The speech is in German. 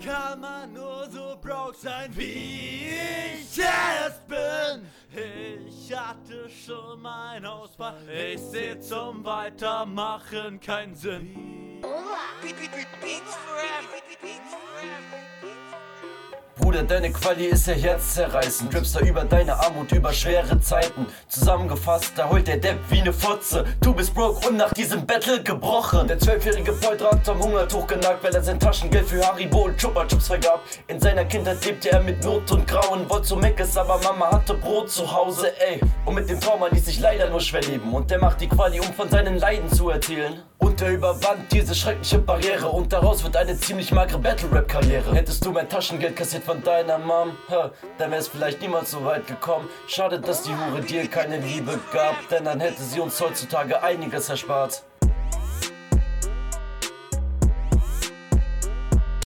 kann man nur so broke sein, wie ich es bin? Ich hatte schon mein Ausfall, ich seh zum Weitermachen keinen Sinn. Bruder, deine Quali ist ja herzzerreißend. Drippst da über deine Armut, über schwere Zeiten. Zusammengefasst, da heult der Depp wie ne Fotze. Du bist broke und nach diesem Battle gebrochen. Der 12-jährige Polter hat am Hungertuch genagt, weil er sein Taschengeld für Haribo und Chupa Chups vergab. In seiner Kindheit lebte er mit Not und Grauen. Wollte zu Meckes, aber Mama hatte Brot zu Hause, ey. Und mit dem Trauma ließ sich leider nur schwer leben. Und der macht die Quali, um von seinen Leiden zu erzählen. Und er überwand diese schreckliche Barriere. Und daraus wird eine ziemlich magere Battle-Rap-Karriere. Hättest du mein Taschengeld kassiert von deiner Mom, dann wär's vielleicht niemals so weit gekommen. Schade, dass die Hure dir keine Liebe gab, denn dann hätte sie uns heutzutage einiges erspart.